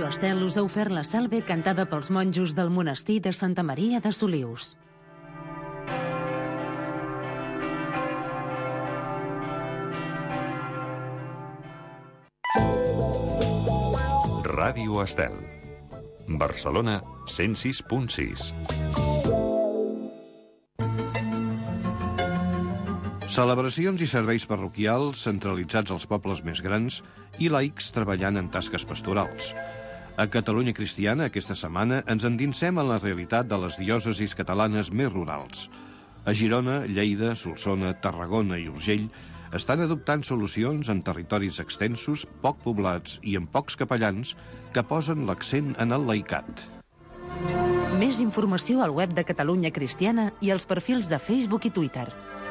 Estel us ha ofert la salve cantada pels monjos del monestir de Santa Maria de Solius. Ràdio Estel. Barcelona 106.6. Celebracions i serveis parroquials centralitzats als pobles més grans i laics treballant en tasques pastorals. A Catalunya Cristiana, aquesta setmana, ens endinsem en la realitat de les diòcesis catalanes més rurals. A Girona, Lleida, Solsona, Tarragona i Urgell estan adoptant solucions en territoris extensos, poc poblats i amb pocs capellans que posen l'accent en el laicat. Més informació al web de Catalunya Cristiana i als perfils de Facebook i Twitter.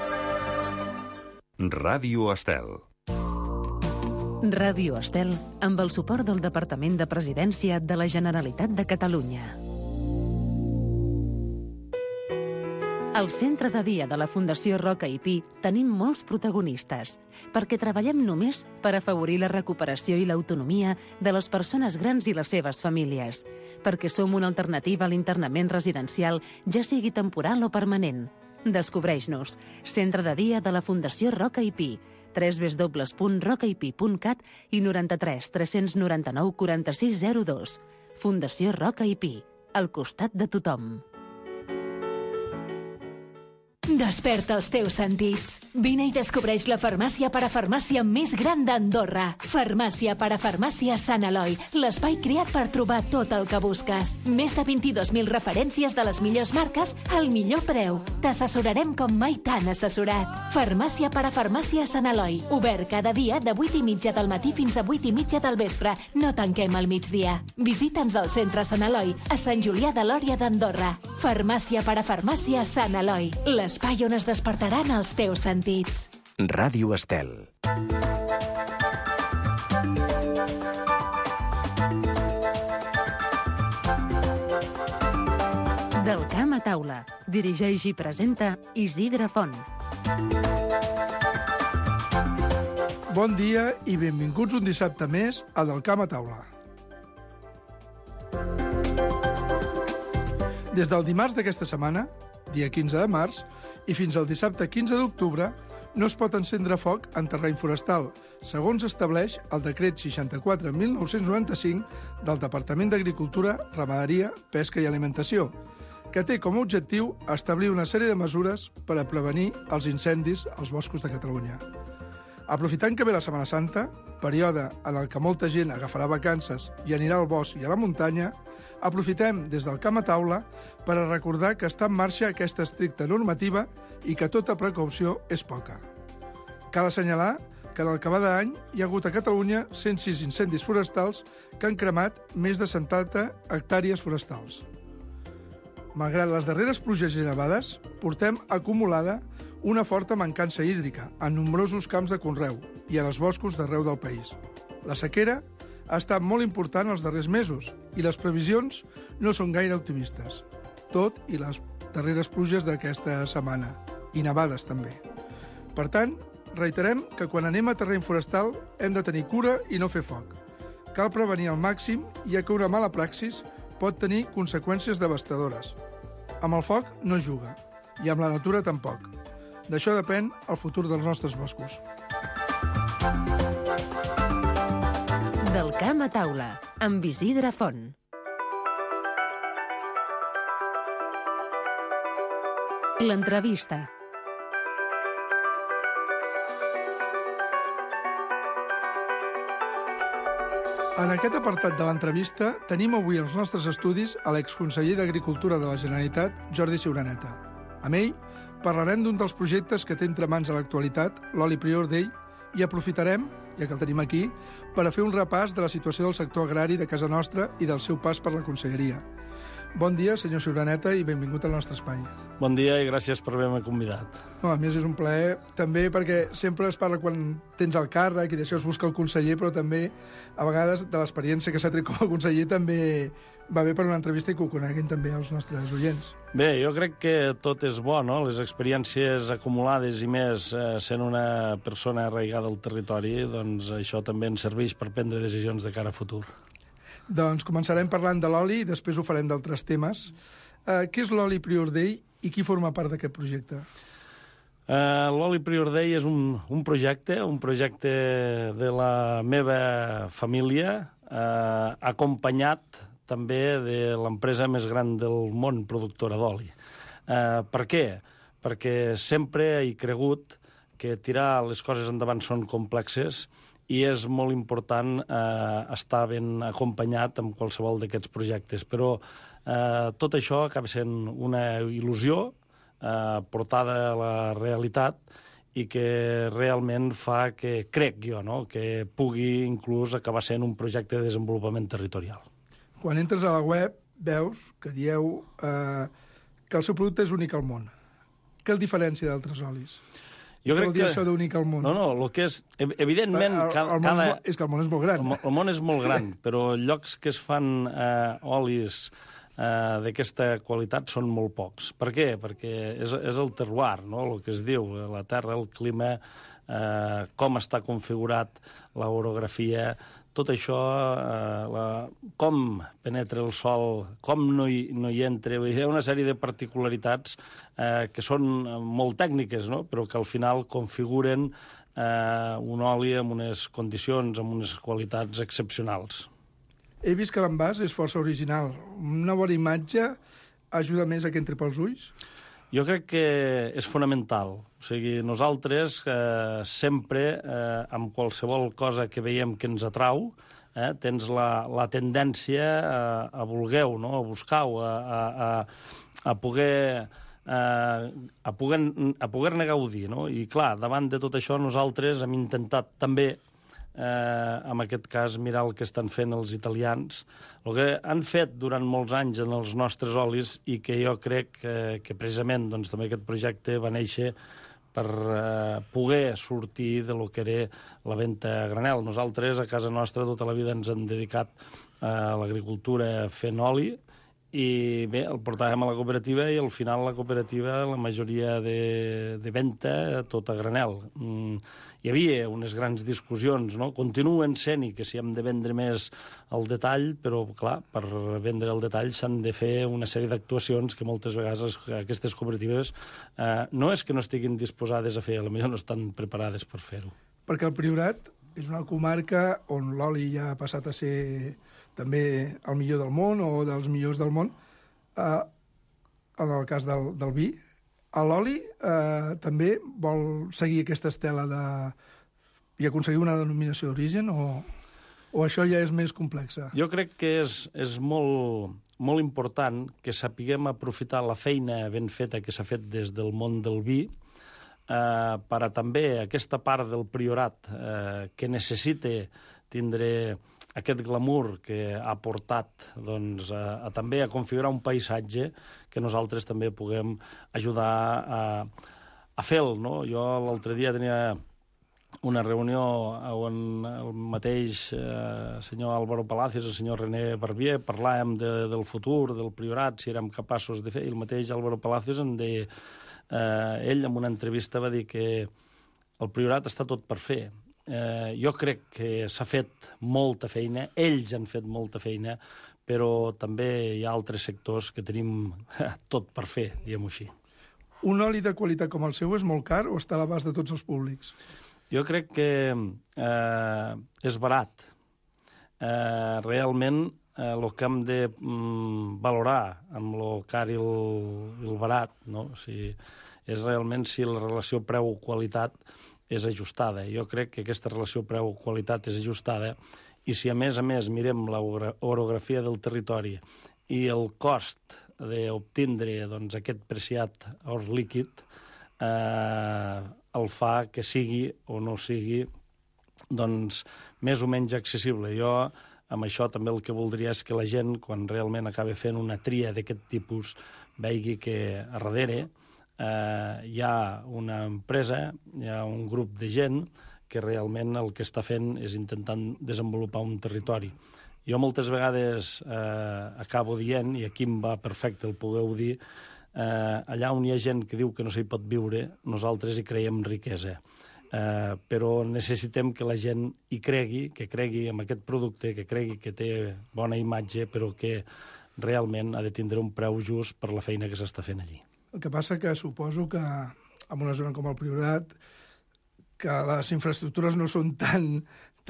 Ràdio Estel. Ràdio Estel, amb el suport del Departament de Presidència de la Generalitat de Catalunya. Al centre de dia de la Fundació Roca i Pi tenim molts protagonistes, perquè treballem només per afavorir la recuperació i l'autonomia de les persones grans i les seves famílies, perquè som una alternativa a l'internament residencial, ja sigui temporal o permanent. Descobreix-nos. Centre de dia de la Fundació Roca i Pi. www.rocaipi.cat i 93 399 4602. Fundació Roca i Pi. Al costat de tothom. Desperta els teus sentits. Vine i descobreix la farmàcia parafarmàcia més gran d'Andorra. Farmàcia parafarmàcia Sant Eloi, l'espai creat per trobar tot el que busques. Més de 22.000 referències de les millors marques al millor preu. T'assessorarem com mai t'han assessorat. Farmàcia parafarmàcia Sant Eloi. Obert cada dia de 8:30 del matí fins a 8:30 del vespre. No tanquem al migdia. Visita'ns al centre Sant Eloi, a Sant Julià de Lòria d'Andorra. Farmàcia parafarmàcia Sant Eloi. L'espai on es despertaran els teus sentits. Ràdio Estel. Del camp a taula. Dirigeix i presenta Isidre Font. Bon dia i benvinguts un dissabte més a Del camp a taula. Des del dimarts d'aquesta setmana, dia 15 de març, i fins al dissabte 15 d'octubre, no es pot encendre foc en terreny forestal, segons estableix el decret 64/1995 del Departament d'Agricultura, Ramaderia, Pesca i Alimentació, que té com a objectiu establir una sèrie de mesures per a prevenir els incendis als boscos de Catalunya. Aprofitant que ve la Setmana Santa, període en el que molta gent agafarà vacances i anirà al bosc i a la muntanya, aprofitem des del camp a taula per a recordar que està en marxa aquesta estricta normativa i que tota precaució és poca. Cal assenyalar que en el que va d'any hi ha hagut a Catalunya 106 incendis forestals que han cremat més de 70 hectàrees forestals. Malgrat les darreres pluges i nevades, portem acumulada una forta mancança hídrica en nombrosos camps de conreu i en els boscos d'arreu del país. La sequera ha estat molt important els darrers mesos i les previsions no són gaire optimistes, tot i les darreres pluges d'aquesta setmana, i nevades també. Per tant, reiterem que quan anem a terreny forestal hem de tenir cura i no fer foc. Cal prevenir al màxim, ja que una mala praxis pot tenir conseqüències devastadores. Amb el foc no es juga, i amb la natura tampoc. D'això depèn el futur dels nostres boscos. Del camp a taula, amb Isidre Font. L'entrevista. En aquest apartat de l'entrevista tenim avui als nostres estudis a l'exconseller d'Agricultura de la Generalitat, Jordi Ciuraneta. Amb ell parlarem d'un dels projectes que té entre mans a l'actualitat, l'oli Prior d'ell, i aprofitarem, ja que el tenim aquí, per a fer un repàs de la situació del sector agrari de casa nostra i del seu pas per la conselleria. Bon dia, senyor Ciuraneta, i benvingut al nostre espai. Bon dia i gràcies per haver-me convidat. No, a més, és un plaer, també perquè sempre es parla quan tens el càrrec i d'això es busca el conseller, però també, a vegades, de l'experiència que s'ha tret com a conseller, també va bé per una entrevista i que ho coneguin també els nostres oients. Bé, jo crec que tot és bo, no? Les experiències acumulades i més sent una persona arraigada al territori, doncs això també ens serveix per prendre decisions de cara a futur. Doncs començarem parlant de l'oli i després ho farem d'altres temes. Què és l'oli Priordell i qui forma part d'aquest projecte? L'oli Priordell és un projecte de la meva família, acompanyat també de l'empresa més gran del món productora d'oli. Per què? Perquè sempre he cregut que tirar les coses endavant són complexes i és molt important estar ben acompanyat amb qualsevol d'aquests projectes. Però tot això acaba sent una il·lusió portada a la realitat i que realment fa que, crec jo, no?, que pugui inclús acabar sent un projecte de desenvolupament territorial. Quan entres a la web veus que dieu que el seu producte és únic al món. Què el diferencia d'altres olis? Jo crec que... això d'únic al món? No, el que és... Evidentment... És que el món és molt gran. El món és molt gran, però llocs que es fan olis d'aquesta qualitat són molt pocs. Per què? Perquè és el terroir, no?, el que es diu, la terra, el clima, com està configurat, l'orografia, tot això, com penetra el sol, com no hi entra, hi ha una sèrie de particularitats que són molt tècniques, no?, però que al final configuren un oli amb unes condicions, amb unes qualitats excepcionals. He vist que l'envàs és força original. Una bona imatge ajuda més a que entri pels ulls? Jo crec que és fonamental. O sigui, nosaltres sempre, amb qualsevol cosa que veiem que ens atrau, tens la tendència a voler-ho, no?, a buscar-ho, a poder-ne gaudir, no? I, clar, davant de tot això, nosaltres hem intentat també en aquest cas, mirar el que estan fent els italians, el que han fet durant molts anys en els nostres olis i que jo crec que precisament doncs, també aquest projecte va néixer per poder sortir de lo que era la venda a granel. Nosaltres, a casa nostra, tota la vida ens hem dedicat a l'agricultura fent oli i bé, el portàvem a la cooperativa i al final la cooperativa, la majoria de venda, tot a granel. Hi havia unes grans discussions, no? Continuen sent i que si hem de vendre més al detall, però, clar, per vendre al detall s'han de fer una sèrie d'actuacions que moltes vegades aquestes cooperatives no és que no estiguin disposades a fer, potser no estan preparades per fer-ho. Perquè el Priorat és una comarca on l'oli ja ha passat a ser també el millor del món o dels millors del món, en el cas del vi. L'oli també vol seguir aquesta estela i aconseguir una denominació d'origen o això ja és més complexa? Jo crec que és molt important que sapiguem aprofitar la feina ben feta que s'ha fet des del món del vi per a també aquesta part del Priorat que necessita tindre aquest glamour que ha portat doncs, a també a configurar un paisatge que nosaltres també puguem ajudar a fer-lo, no? Jo l'altre dia tenia una reunió on el mateix senyor Álvaro Palacios i el senyor René Barbier parlàvem del futur, del Priorat, si érem capaços de fer, i el mateix Álvaro Palacios em deia, ell en una entrevista va dir que el Priorat està tot per fer. Jo crec que s'ha fet molta feina, ells han fet molta feina, però també hi ha altres sectors que tenim tot per fer, diguem-ho així. Un oli de qualitat com el seu és molt car o està a l'abast de tots els públics? Jo crec que és barat. Realment, el que hem de valorar amb el car i el barat, no? És realment si la relació preu-qualitat és ajustada. Jo crec que aquesta relació preu-qualitat és ajustada i si a més mirem l'orografia del territori i el cost d'obtindre doncs, aquest preciat or líquid el fa que sigui o no sigui doncs, més o menys accessible. Jo amb això també el que voldria és que la gent, quan realment acaba fent una tria d'aquest tipus, vegi que a darrere hi ha una empresa, hi ha un grup de gent que realment el que està fent és intentant desenvolupar un territori. Jo moltes vegades acabo dient, i aquí em va perfecte el poder-ho dir, allà on hi ha gent que diu que no s'hi pot viure, nosaltres hi creiem riquesa. però necessitem que la gent hi cregui, que cregui en aquest producte, que cregui que té bona imatge, però que realment ha de tindre un preu just per la feina que s'està fent allí. El que passa que suposo que en una zona com el Priorat, que les infraestructures no són tan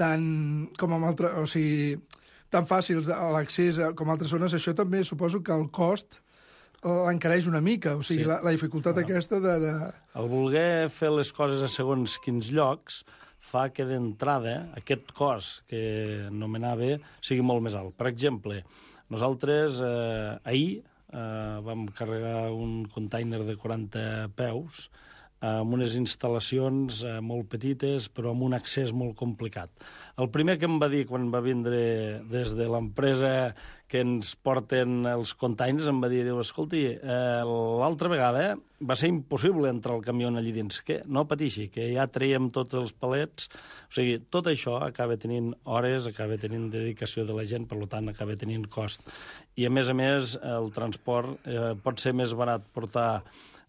com en altres, o sigui, tan fàcils a l'accés com altres zones, això també suposo que el cost l'encareix una mica, o sigui, la dificultat aquesta de... El voler fer les coses a segons quins llocs fa que d'entrada aquest cost que anomenava sigui molt més alt. Per exemple, nosaltres ahir vam carregar un container de 40 peus amb unes instal·lacions molt petites, però amb un accés molt complicat. El primer que em va dir quan va vindre des de l'empresa que ens porten els containers, em va dir, escolti, l'altra vegada va ser impossible entrar el camió allí dins. Que no pateixi, que ja traiem tots els palets. O sigui, tot això acaba tenint hores, acaba tenint dedicació de la gent, per tant, acaba tenint cost. I, a més, el transport pot ser més barat portar...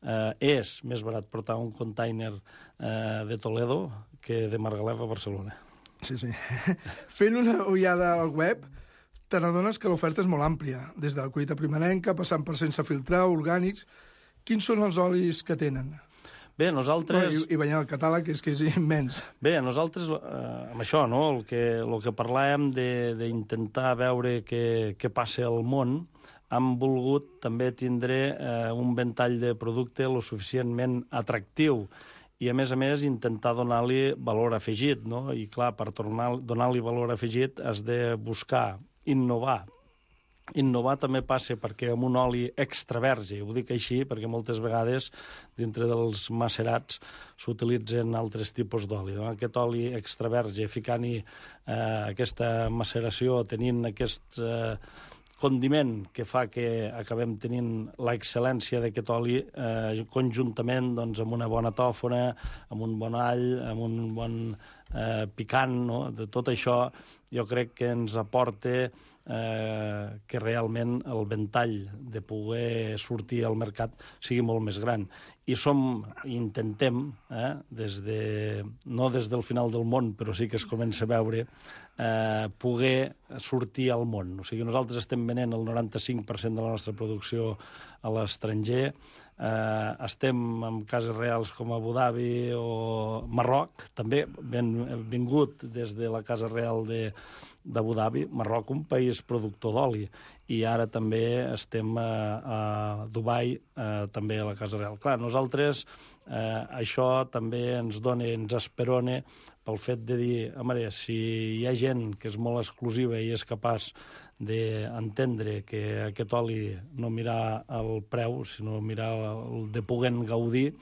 és més barat portar un container de Toledo que de Margalef a Barcelona. Sí. Fent una ullada al web, te n'adones que l'oferta és molt àmplia, des de la collita primerenca, passant per sense filtrar, orgànics... Quins són els olis que tenen? Bé, nosaltres... I veient el catàleg és que és immens. Bé, nosaltres, amb això, no? El que parlàvem d'intentar veure què passa al món, hem volgut també tindre un ventall de producte lo suficientment atractiu i, a més, intentar donar-li valor afegit, no? I, clar, per donar-li valor afegit has de buscar innovar. Innovar també passa perquè amb un oli extra verge, ho dic així perquè moltes vegades dintre dels macerats s'utilitzen altres tipus d'oli. No? Aquest oli extra verge, ficant-hi aquesta maceració, tenint aquest condiment que fa que acabem tenint l'excel·lència d'aquest oli conjuntament doncs, amb una bona tòfona, amb un bon all, amb un bon picant, no? De tot això jo crec que ens aporta que realment el ventall de poder sortir al mercat sigui molt més gran. I intentem, no des del final del món, però sí que es comença a veure, poder sortir al món. O sigui, nosaltres estem venent el 95% de la nostra producció a l'estranger, estem amb cases reals com Abu Dhabi o Marroc, també vingut des de la casa real d'Abu Dhabi, Marroc, un país productor d'oli, i ara també estem a Dubai, també a la Casa Real. Clar, nosaltres això també ens esperona pel fet de dir, home, si hi ha gent que és molt exclusiva i és capaç d'entendre que aquest oli no mirar el preu, sinó mirar el de poder gaudir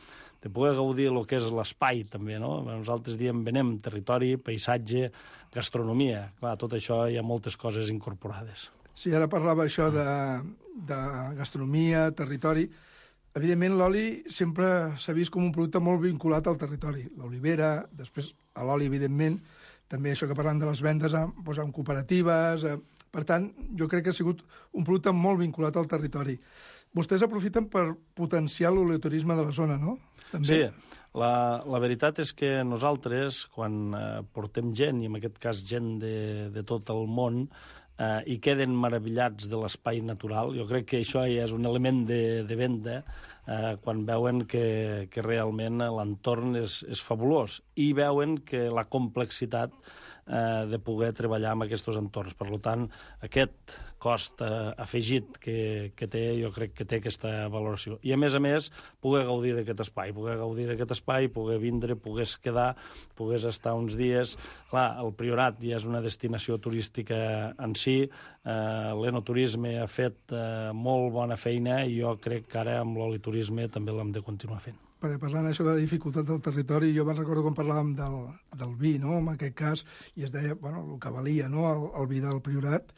el que és l'espai, també, no? Nosaltres diem, venem territori, paisatge, gastronomia. Clar, tot això hi ha moltes coses incorporades. Sí, ara parlava això de gastronomia, territori. Evidentment, l'oli sempre s'ha vist com un producte molt vinculat al territori. L'olivera, després l'oli, evidentment, també això que parlem de les vendes amb cooperatives. Per tant, jo crec que ha sigut un producte molt vinculat al territori. Vostès aprofiten per potenciar l'oleoturisme de la zona, no? També. Sí, la veritat és que nosaltres, quan portem gent, i en aquest cas gent de tot el món, i queden meravellats de l'espai natural, jo crec que això ja és un element de venda, quan veuen que realment l'entorn és fabulós i veuen que la complexitat de poder treballar en aquests entorns. Per tant, aquest cost afegit que té, jo crec que té aquesta valoració. I, a més, poder gaudir d'aquest espai, poder vindre, poder quedar, poder estar uns dies. Clar, el Priorat ja és una destinació turística en si, l'enoturisme ha fet molt bona feina i jo crec que ara amb l'oliturisme també l'hem de continuar fent. Perquè parlant això de la dificultat del territori, jo me'n recordo quan parlàvem del vi, no?, en aquest cas, i es deia, bueno, el que valia, no?, el vi del Priorat.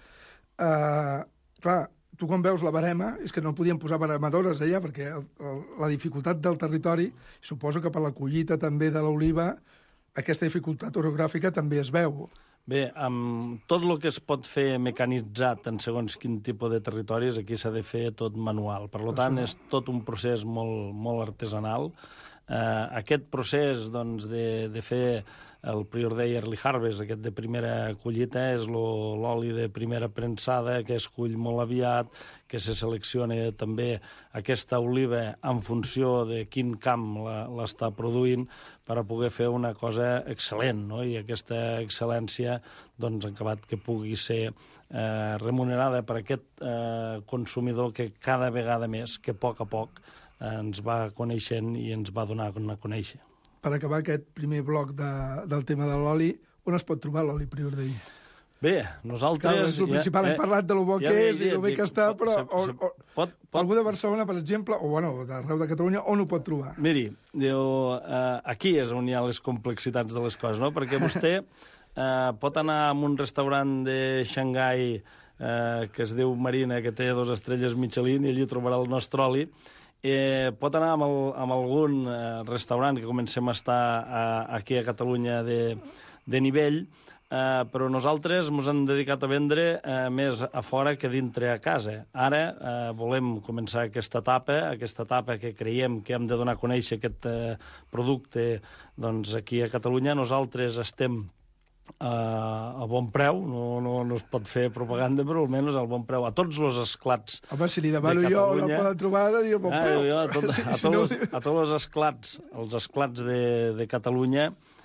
Clar, tu quan veus la barema, és que no podien posar baremadores allà, perquè la dificultat del territori, suposo que per la collita també de l'oliva, aquesta dificultat orogràfica també es veu. Bé, amb tot el que es pot fer mecanitzat en segons quin tipus de territoris, aquí s'ha de fer tot manual. Per tant, és tot un procés molt, molt artesanal. Aquest procés doncs, de fer el Prior Day Early Harvest, aquest de primera collita, és l'oli de primera premsada, que es cull molt aviat, que se selecciona també aquesta oliva en funció de quin camp l'està produint per a poder fer una cosa excel·lent, no? I aquesta excel·lència doncs, ha acabat que pugui ser remunerada per aquest consumidor que cada vegada més, que a poc ens va coneixent i ens va donar a conèixer. Per acabar aquest primer bloc del tema de l'oli, on es pot trobar l'oli Prior Day? Bé, nosaltres... És el principal, hem parlat de lo bo que és i lo bé que està, però algú de Barcelona, per exemple, o d'arreu de Catalunya, on ho pot trobar? Miri, aquí és on hi ha les complexitats de les coses, no? Perquè vostè pot anar a un restaurant de Xangai que es diu Marina, que té 2 estrelles Michelin, i allí trobarà el nostre oli. Pot anar amb algun restaurant que comencem a estar aquí a Catalunya de nivell, però nosaltres ens hem dedicat a vendre més a fora que dintre a casa. Ara volem començar aquesta etapa que creiem que hem de donar a conèixer aquest producte doncs, aquí a Catalunya. Nosaltres estem a bon preu, no es pot fer propaganda, però almenys al bon preu, a tots els esclats. Home, si li demano jo, la poden trobar de dir el bon preu. A tots els esclats de Catalunya,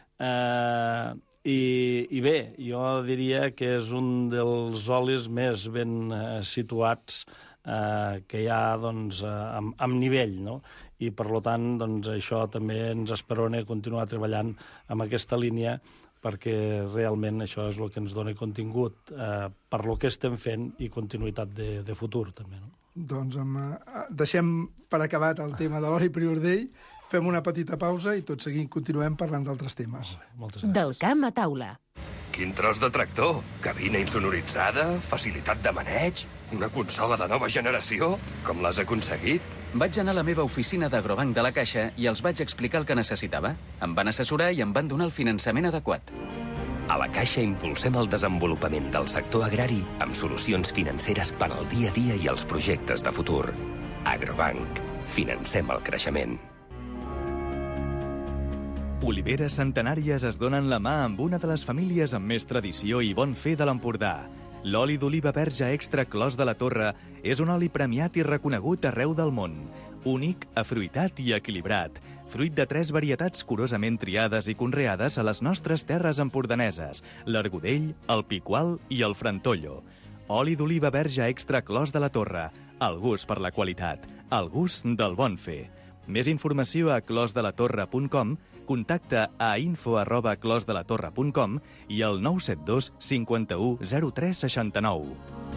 i bé, jo diria que és un dels olis més ben situats que hi ha doncs, amb nivell, no? I per tant doncs, això també ens esperona continuar treballant amb aquesta línia, perquè realment això és el que ens dona contingut per lo que estem fent i continuïtat de futur, també. No? Doncs deixem per acabat el tema de l'oli Prior Day, fem una petita pausa i tot seguint continuem parlant d'altres temes. Moltes gràcies. Del camp a taula. Quin tros de tractor! Cabina insonoritzada, facilitat de maneig, una consola de nova generació. Com l'has aconseguit? Vaig anar a la meva oficina d'Agrobanc de la Caixa i els vaig explicar el que necessitava. Em van assessorar i em van donar el finançament adequat. A la Caixa impulsem el desenvolupament del sector agrari amb solucions financeres per al dia a dia i els projectes de futur. Agrobanc. Financem el creixement. Oliveres centenàries es donen la mà amb una de les famílies amb més tradició i bon fer de l'Empordà. L'oli d'oliva verge extra Clos de la Torre és un oli premiat i reconegut arreu del món. Únic, afruitat i equilibrat. Fruit de 3 varietats curosament triades i conreades a les nostres terres empordaneses, l'Argudell, el Picual i el Frantollo. Oli d'oliva verge extra Clos de la Torre. El gust per la qualitat. El gust del bon fer. Més informació a closdelatorre.com, contacta a info@closdelatorre.com i al 972 51 03 69.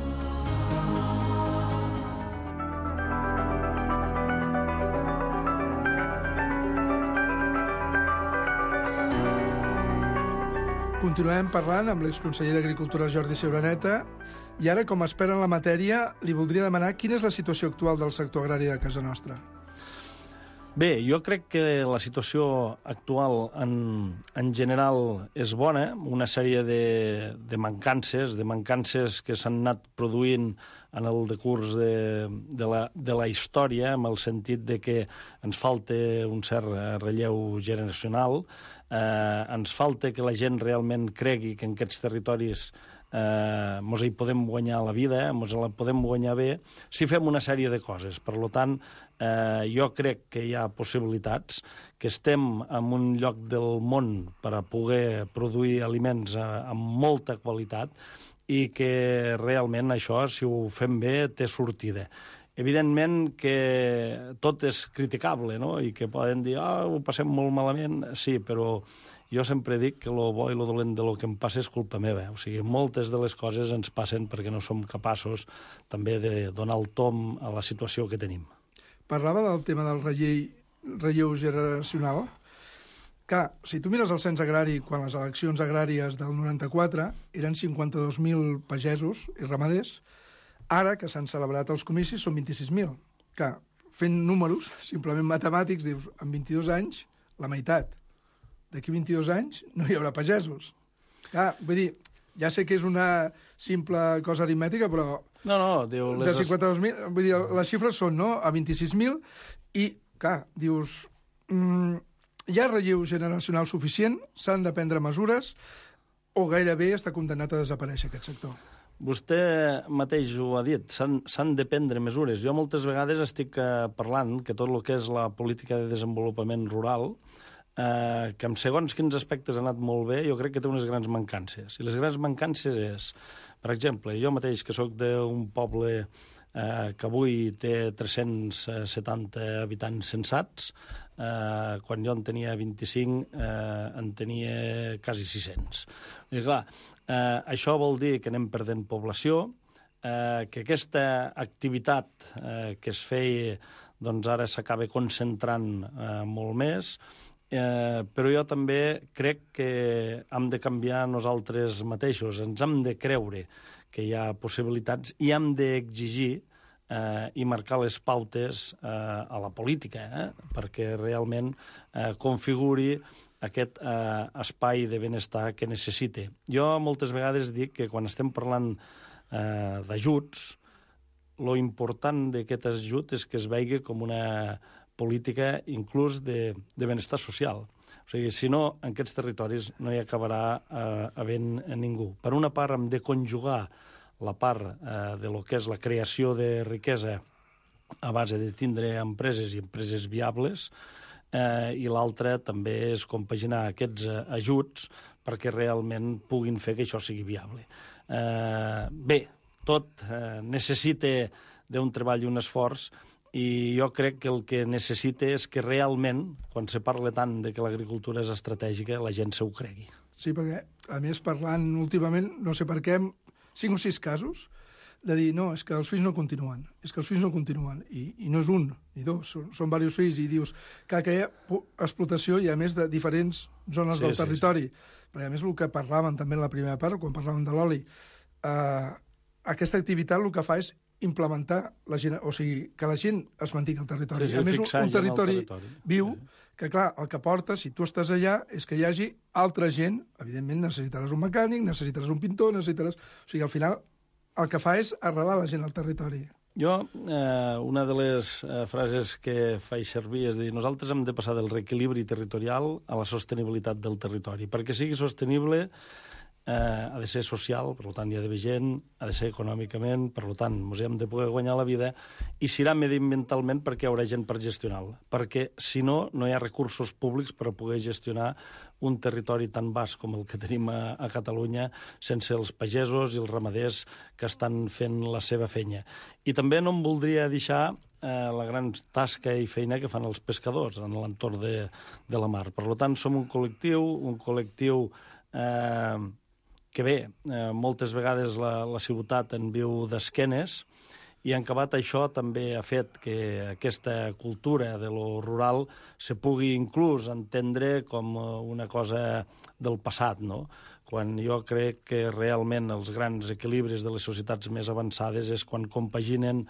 Continuem parlant amb l'exconseller d'Agricultura Jordi Ciuraneta i ara, com espera en la matèria, li voldria demanar quina és la situació actual del sector agrari de casa nostra. Bé, jo crec que la situació actual en general és bona, una sèrie de mancances que s'han anat produint en el decurs de la història, amb el sentit de que ens falta un cert relleu generacional, ens falta que la gent realment cregui que en aquests territoris mos hi podem guanyar la vida, mos la podem guanyar bé, si fem una sèrie de coses. Per tant, jo crec que hi ha possibilitats, que estem en un lloc del món per a poder produir aliments amb molta qualitat i que realment això, si ho fem bé, té sortida. Evidentment que tot és criticable, no? I que poden dir, ho passem molt malament, sí, però jo sempre dic que el bo i el dolent del que em passa és culpa meva. O sigui, moltes de les coses ens passen perquè no som capaços també de donar el tom a la situació que tenim. Parlava del tema del relleu generacional. Clar, si tu mires el cens agrari, quan les eleccions agràries del 94 eren 52.000 pagesos i ramaders, ara que s'han celebrat els comicis són 26.000. Clar, fent números, simplement matemàtics, dius, en 22 anys, la meitat. D'aquí 22 anys no hi haurà pagesos. Clar, vull dir, ja sé que és una simple cosa aritmètica, però diu... De 52.000, vull dir, les xifres són, no?, a 26.000, i, clar, dius, hi ha relleu generacional suficient, s'han de prendre mesures o gairebé està condemnat a desaparèixer aquest sector? Vostè mateix ho ha dit, s'han de prendre mesures. Jo moltes vegades estic parlant que tot el que és la política de desenvolupament rural, que en segons quins aspectes ha anat molt bé, jo crec que té unes grans mancances. I les grans mancances és, per exemple, jo mateix, que sóc d'un poble que avui té 370 habitants censats, quan jo en tenia 25 en tenia quasi 600. I clar, això vol dir que anem perdent població, que aquesta activitat que es feia doncs ara s'acaba concentrant molt més, però jo també crec que hem de canviar nosaltres mateixos, ens hem de creure que hi ha possibilitats i hem d'exigir i marcar les pautes a la política, perquè realment configuri aquest espai de benestar que necessita. Jo moltes vegades dic que quan estem parlant d'ajuts, lo important d'aquest ajut és que es vegi com una política inclús de benestar social. O sigui, si no, en aquests territoris no hi acabarà havent ningú. Per una part, hem de conjugar la part de lo que és la creació de riquesa a base de tindre empreses i empreses viables, i l'altra també és compaginar aquests ajuts perquè realment puguin fer que això sigui viable. Bé, tot necessita d'un treball i un esforç, i jo crec que el que necessita és que realment, quan se parla tant de que l'agricultura és estratègica, la gent se ho cregui. Sí, perquè, a més, parlant últimament, no sé per què, 5 o 6 casos, de dir, no, és que els fills no continuen, i no és un ni dos, són diversos fills, i dius que hi ha explotació i a més de diferents zones del territori. Perquè a més el que parlàvem també en la primera part, quan parlàvem de l'oli, aquesta activitat el que fa és implementar la gent, o sigui, que la gent es mantingui al territori. A més, un territori viu, que clar, el que porta, si tu estàs allà, és que hi hagi altra gent, evidentment necessitaràs un mecànic, necessitaràs un pintor, necessitaràs... O sigui, al final, el que fa és arrelar la gent al territori. Jo, una de les frases que faig servir és dir, nosaltres hem de passar del reequilibri territorial a la sostenibilitat del territori. Perquè sigui sostenible, ha de ser social, per tant hi ha d'haver gent, ha de ser econòmicament, per tant ens hem de poder guanyar la vida, i serà mediambientalment perquè hi haurà gent per gestionar-la. Perquè, si no, no hi ha recursos públics per poder gestionar un territori tan vast com el que tenim a Catalunya sense els pagesos i els ramaders que estan fent la seva feina. I també no em voldria deixar la gran tasca i feina que fan els pescadors en l'entorn de la mar. Per tant, som un col·lectiu que bé, moltes vegades la ciutat en viu d'esquenes, i en acabat això també ha fet que aquesta cultura de lo rural se pugui inclús entendre com una cosa del passat, no? Quan jo crec que realment els grans equilibris de les societats més avançades és quan compaginen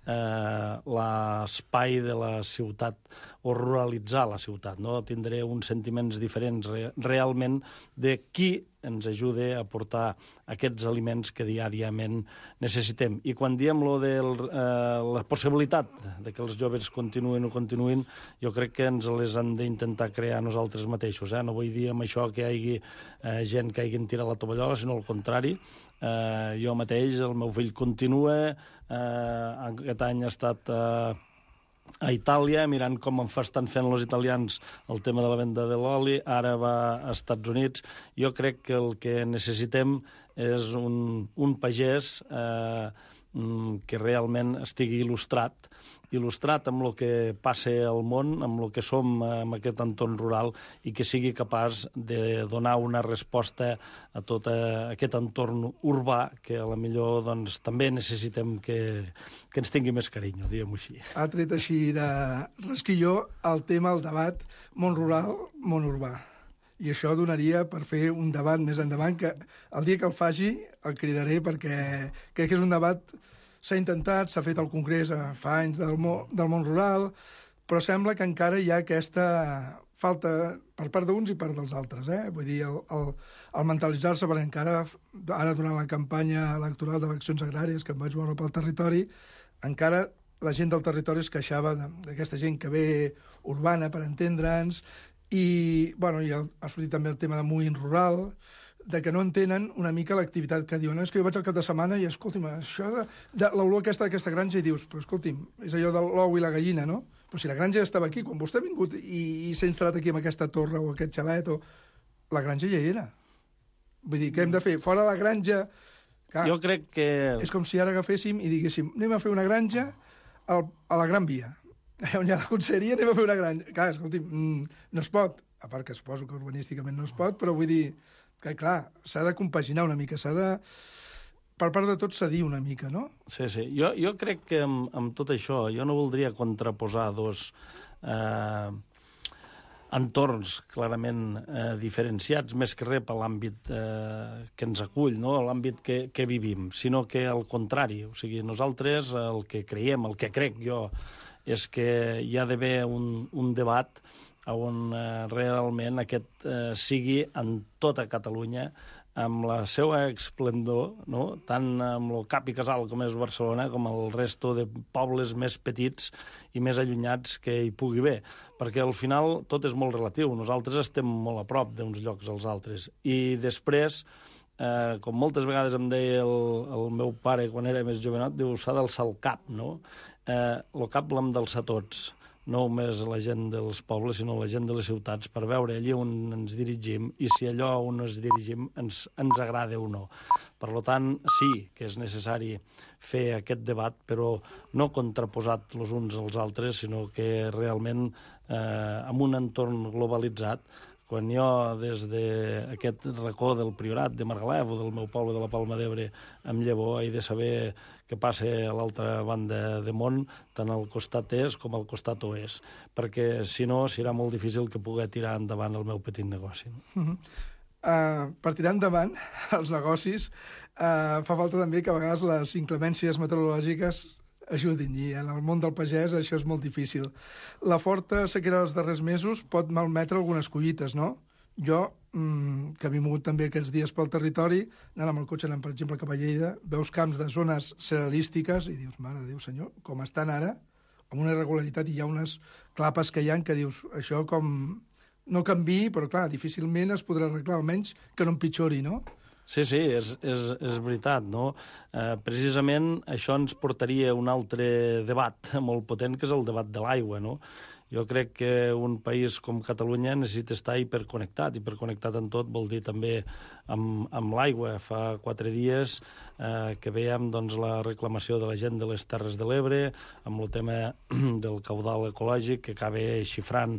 l'espai de la ciutat o ruralitzar la ciutat, no? Tindré uns sentiments diferents realment de qui ens ajuda a portar aquests aliments que diàriament necessitem. I quan diem la possibilitat de que els joves continuïn o continuïn, jo crec que ens les hem d'intentar crear nosaltres mateixos. No vull dir amb això que hi hagi gent que hagin tirat la tovallola, sinó al contrari. Jo mateix, el meu fill continua, aquest any ha estat a Itàlia, mirant com estan fent els italians el tema de la venda de l'oli, ara va als Estats Units. Jo crec que el que necessitem és un pagès que realment estigui il·lustrat amb el que passa al món, amb el que som en aquest entorn rural, i que sigui capaç de donar una resposta a tot aquest entorn urbà que a la millor doncs, també necessitem que ens tingui més carinyo, diguem-ho així. Ha tret així de rasquilló el tema, el debat món rural, món urbà. I això donaria per fer un debat més endavant, que el dia que el faci el cridaré, perquè crec que és un debat... S'ha intentat, s'ha fet al Congrés fa anys del món rural, però sembla que encara hi ha aquesta falta per part d'uns i per dels altres. Vull dir, el mentalitzar-se, perquè encara, ara durant la campanya electoral d'eleccions agràries, que em vaig moure pel territori, encara la gent del territori es queixava d'aquesta gent que ve urbana, per entendre'ns, i ha sortit també el tema de moviment rural, de que no entenen una mica l'activitat que diuen. És que jo vaig al cap de setmana i, escolti'm, això de l'olor d'aquesta granja, i dius, però escolti'm, és allò de l'ou i la gallina, no? Però si la granja ja estava aquí, quan vostè ha vingut i s'ha instal·lat aquí en aquesta torre o aquest xalet, la granja ja hi era. Vull dir, què hem de fer? Fora la granja... Clar, jo crec que... És com si ara agaféssim i diguéssim, anem a fer una granja a la Gran Via. On hi ha la conselleria, anem a fer una granja. Clar, escolti'm, no es pot. A part que suposo que urbanísticament no es pot, però vull dir que, clar, s'ha de compaginar una mica, s'ha de... Per part de tot cedir una mica, no? Sí. Jo crec que amb tot això jo no voldria contraposar dos entorns clarament diferenciats, més que res per l'àmbit que ens acull, no? L'àmbit que vivim, sinó que al contrari. O sigui, nosaltres el que creiem, el que crec jo, és que hi ha d'haver un debat on realment aquest sigui en tota Catalunya, amb la seva esplendor, no? Tant amb el cap i casal com és Barcelona, com el resto de pobles més petits i més allunyats que hi pugui haver. Perquè al final tot és molt relatiu. Nosaltres estem molt a prop d'uns llocs als altres. I després, com moltes vegades em deia el meu pare quan era més jovenot, diu, s'ha d'alçar el cap, no? El cap l'hem d'alçar tots. No només la gent dels pobles, sinó la gent de les ciutats, per veure allí on ens dirigim i si allò on ens dirigim ens agrada o no. Per tant, sí que és necessari fer aquest debat, però no contraposat els uns als altres, sinó que realment en un entorn globalitzat, quan jo des d'aquest racó del Priorat, de Margalef o del meu poble de la Palma d'Ebre em llevo, he de saber què passa a l'altra banda de món, tant al costat est com al costat oest, perquè si no serà molt difícil que pugui tirar endavant el meu petit negoci. Per tirar endavant els negocis fa falta també que a vegades les inclemències meteorològiques ajudin, i en el món del pagès això és molt difícil. La forta sequera dels darrers mesos pot malmetre algunes collites, no? Jo, que he mogut també aquests dies pel territori, anant amb el cotxe, anant, per exemple, cap a Lleida, veus camps de zones cerealístiques i dius, mare de Déu, senyor, com estan ara, amb una irregularitat, i hi ha unes clapes que hi ha que dius, això com no canviï, però clar, difícilment es podrà arreglar, almenys que no empitjori, no? Sí, és veritat, no? Precisament això ens portaria a un altre debat molt potent, que és el debat de l'aigua, no? Jo crec que un país com Catalunya necessita estar hiperconnectat. Hiperconnectat en tot vol dir també amb l'aigua. Fa 4 dies que veiem doncs, la reclamació de la gent de les Terres de l'Ebre amb el tema del caudal ecològic que acaba xifrant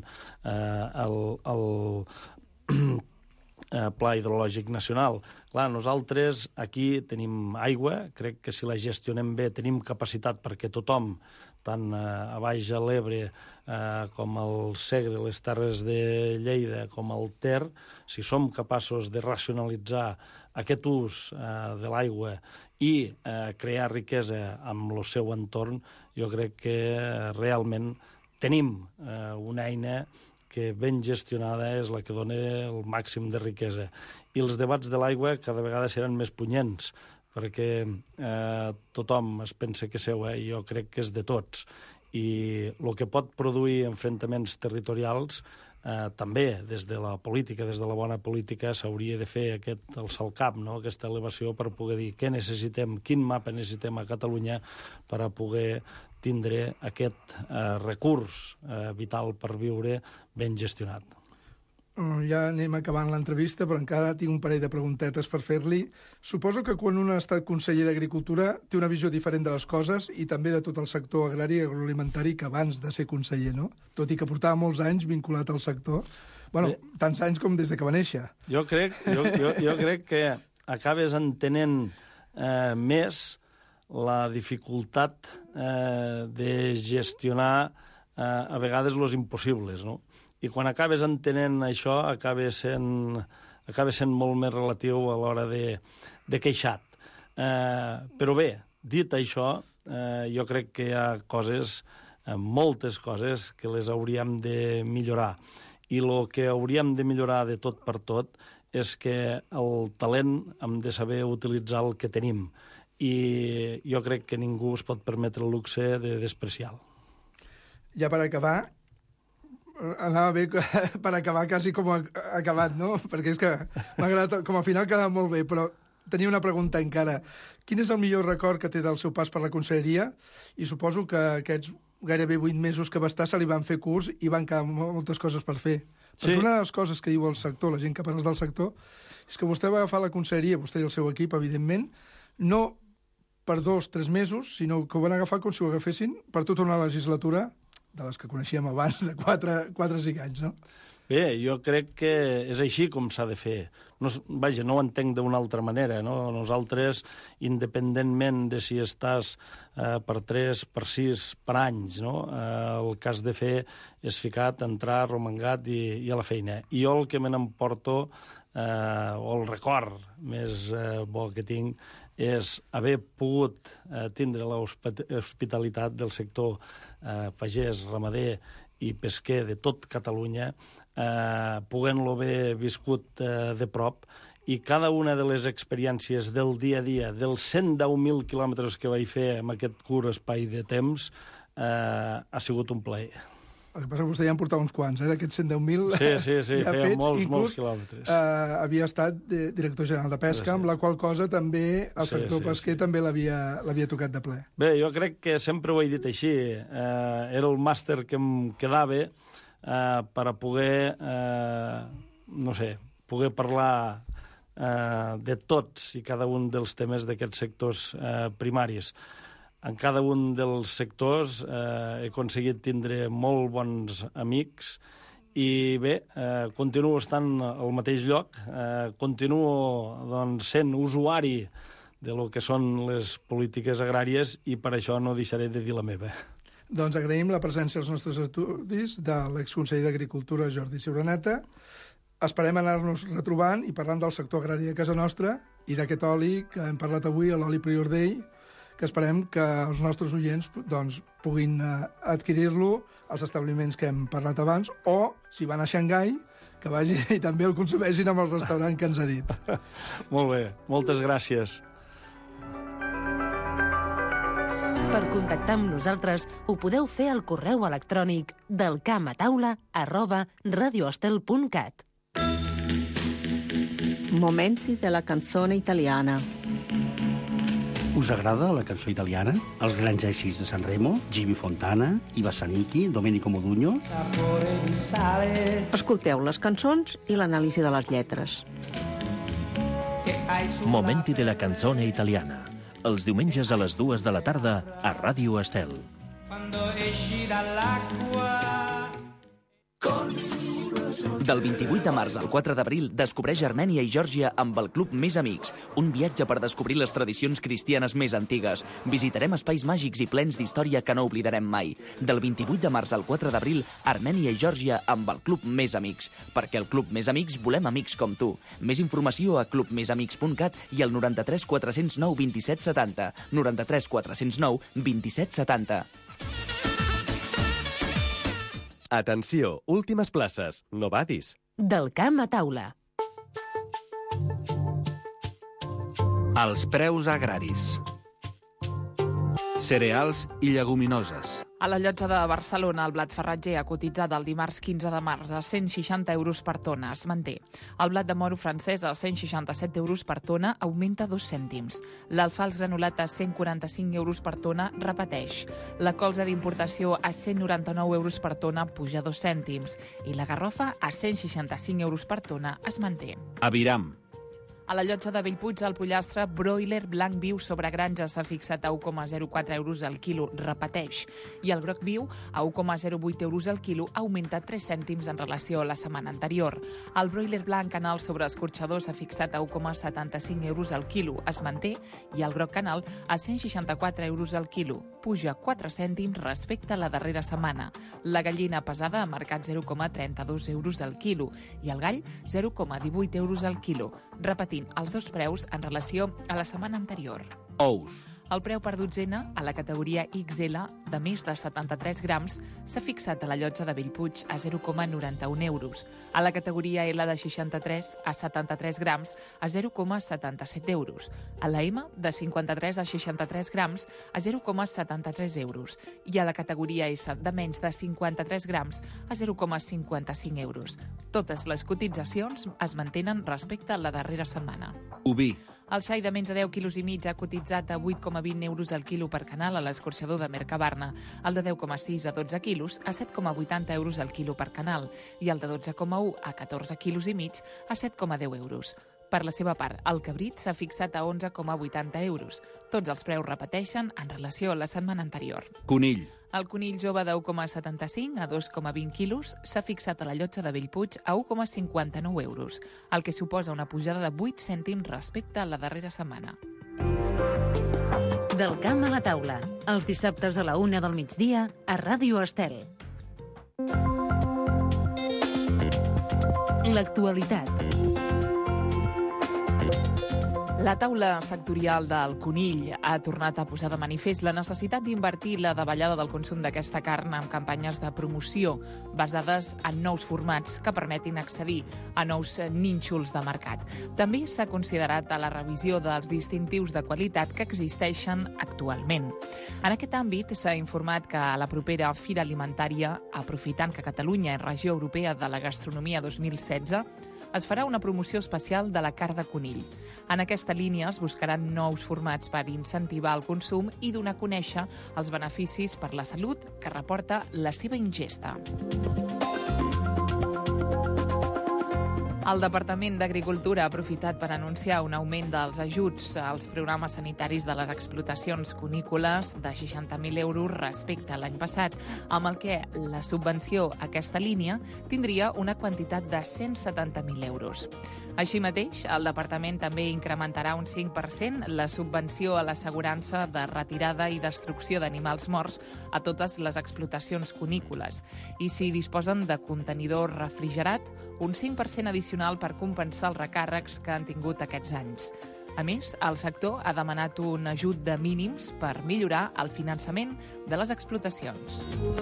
el Pla Hidrològic Nacional. Clar, nosaltres aquí tenim aigua, crec que si la gestionem bé tenim capacitat perquè tothom, tant a baix a l'Ebre com al Segre, les Terres de Lleida, com al Ter, si som capaços de racionalitzar aquest ús de l'aigua i crear riquesa amb el seu entorn, jo crec que realment tenim una eina que ben gestionada és la que dona el màxim de riquesa. I els debats de l'aigua cada vegada seran més punyents, perquè tothom es pensa que seu, i jo crec que és de tots. I el que pot produir enfrontaments territorials, també des de la política, des de la bona política, s'hauria de fer alçar el cap, no? Aquesta elevació per poder dir què necessitem, quin mapa necessitem a Catalunya per a poder tindre aquest recurs vital per viure ben gestionat. Ja anem acabant l'entrevista, però encara tinc un parell de preguntetes per fer-li. Suposo que quan un ha estat conseller d'Agricultura té una visió diferent de les coses i també de tot el sector agrari i agroalimentari que abans de ser conseller, no? Tot i que portava molts anys vinculat al sector. Bueno, tants anys com des de que va néixer. Jo crec que acabes entenent més la dificultat de gestionar a vegades els impossibles, no? I quan acabes entenent això, acaba sent molt més relatiu a l'hora de queixat. Però bé, dit això, jo crec que hi ha coses, moltes coses, que les hauríem de millorar. I el que hauríem de millorar de tot per tot és que el talent hem de saber utilitzar el que tenim. i jo crec que ningú es pot permetre el luxe de despreciar-lo. Ja per acabar, anava bé per acabar quasi com ha acabat, no? Perquè és que m'ha agradat, com a final queda molt bé, però tenia una pregunta encara. Quin és el millor record que té del seu pas per la conselleria? I suposo que aquests gairebé 8 mesos que va estar se li van fer curs i van quedar moltes coses per fer. Sí. Perquè una de les coses que diu el sector, la gent que parla del sector, és que vostè va agafar la conselleria, vostè i el seu equip, evidentment, no per 2-3 mesos, sinó que ho van agafar com si ho agafessin per tota una legislatura de les que coneixíem abans, de 4 o 5 anys, no? Bé, jo crec que és així com s'ha de fer. No, vaja, no ho entenc d'una altra manera, no? Nosaltres, independentment de si estàs per 3, per 6, per anys, no? El que has de fer és ficat, entrar, romangat i a la feina. I jo el que me n'emporto, o el record més bo que tinc, és haver pogut tindre l'hospitalitat del sector pagès, ramader i pesquer de tot Catalunya, podent-lo haver viscut de prop, i cada una de les experiències del dia a dia, dels 110.000 quilòmetres que vaig fer en aquest curt espai de temps, ha sigut un plaer. El que passa que vostè ja en portava uns quants, d'aquests 110.000 sí, ja feia fets, molts quilòmetres. Havia estat director general de pesca, amb la qual cosa també el sector pesquer també l'havia tocat de ple. Bé, jo crec que sempre ho he dit així. Era el màster que em quedava per a poder, poder parlar de tots i cada un dels temes d'aquests sectors primaris. En cada un dels sectors he aconseguit tindre molt bons amics i bé, continuo estant al mateix lloc, continuo sent usuari de lo que són les polítiques agràries i per això no deixaré de dir la meva. Doncs agraïm la presència als nostres estudis de l'exconseller d'Agricultura, Jordi Ciuraneta. Esperem anar-nos retrobant i parlant del sector agrari de casa nostra i d'aquest oli que hem parlat avui, l'oli Prior Day, que esperem que els nostres oients puguin adquirir-lo als establiments que hem parlat abans, o, si van a Xangai, que vagin i també el consumeixin amb el restaurant que ens ha dit. Molt bé, moltes gràcies. Per contactar amb nosaltres ho podeu fer al correu electrònic delcamataula@radioestel.cat. Momenti della canzone italiana. Us agrada la cançó italiana? Els grans èxits de Sanremo, Jimmy Fontana, Iva Zanicchi, Domenico Modugno? Escolteu les cançons i l'anàlisi de les lletres. Momenti de la canzone italiana. Els diumenges a les 2 de la tarda a Ràdio Estel. Del 28 de març al 4 d'abril descobreix Armènia i Geòrgia amb el Club Més Amics, un viatge per descobrir les tradicions cristianes més antigues. Visitarem espais màgics i plens d'història que no oblidarem mai. Del 28 de març al 4 d'abril, Armènia i Geòrgia amb el Club Més Amics. Perquè al Club Més Amics volem amics com tu. Més informació a clubmesamics.cat i al 93 409 27 70. 93 409 27 70. Atenció, últimes places, no badis. Del camp a taula. Els preus agraris. Cereals i lleguminoses. A la llotja de Barcelona, el blat farratger ha cotitzat el dimarts 15 de març a 160 euros per tona. Es manté. El blat de moro francès a 167 euros per tona augmenta 2 cèntims. L'alfals granulat a 145 euros per tona repeteix. La colza d'importació a 199 euros per tona puja 2 cèntims. I la garrofa a 165 euros per tona es manté. Aviram. A la llotja de Bellpuig, el pollastre broiler blanc viu sobre granja s'ha fixat a 1,04 euros al quilo, repeteix. I el groc viu, a 1,08 euros al quilo, augmenta 3 cèntims en relació a la setmana anterior. El broiler blanc canal sobre escorxador s'ha fixat a 1,75 euros al quilo, es manté, i el groc canal a 164 euros al quilo, puja 4 cèntims respecte a la darrera setmana. La gallina pesada ha marcat 0,32 euros al quilo i el gall 0,18 euros al quilo, repetint els dos preus en relació a la setmana anterior. Ous. El preu per dotzena, a la categoria XL, de més de 73 grams, s'ha fixat a la Llotja de Bellpuig a 0,91 euros. A la categoria L de 63 a 73 grams, a 0,77 euros. A la M, de 53 a 63 grams, a 0,73 euros. I a la categoria S, de menys de 53 grams, a 0,55 euros. Totes les cotitzacions es mantenen respecte a la darrera setmana. Oví. El xai de menys de 10 quilos i mig ha cotitzat a 8,20 euros al quilo per canal a l'escorxador de Mercabarna, el de 10,6 a 12 quilos a 7,80 euros al quilo per canal i el de 12,1 a 14 quilos i mig a 7,10 euros. Per la seva part, el cabrit s'ha fixat a 11,80 euros. Tots els preus repeteixen en relació a la setmana anterior. Conill. El conill jove de 1,75 a 2,20 quilos s'ha fixat a la Llotja de Bellpuig a 1,59 euros, el que suposa una pujada de 8 cèntims respecte a la darrera setmana. Del camp a la taula, els dissabtes a la 1 del migdia a Ràdio Estel. L'actualitat. La taula sectorial del conill ha tornat a posar de manifest la necessitat d'invertir la davallada del consum d'aquesta carn amb campanyes de promoció basades en nous formats que permetin accedir a nous nínxols de mercat. També s'ha considerat a la revisió dels distintius de qualitat que existeixen actualment. En aquest àmbit s'ha informat que a la propera Fira Alimentària, aprofitant que Catalunya és regió europea de la gastronomia 2016, es farà una promoció especial de la carn de conill. En aquesta línia es buscaran nous formats per incentivar el consum i donar a conèixer els beneficis per la salut que reporta la seva ingesta. El Departament d'Agricultura ha aprofitat per anunciar un augment dels ajuts als programes sanitaris de les explotacions cunícoles de 60.000 euros respecte a l'any passat, amb el que la subvenció a aquesta línia tindria una quantitat de 170.000 euros. Així mateix, el Departament també incrementarà un 5% la subvenció a l'assegurança de retirada i destrucció d'animals morts a totes les explotacions cunícoles. I si disposen de contenidor refrigerat, un 5% addicional per compensar els recàrrecs que han tingut aquests anys. A més, el sector ha demanat un ajut de mínims per millorar el finançament de les explotacions.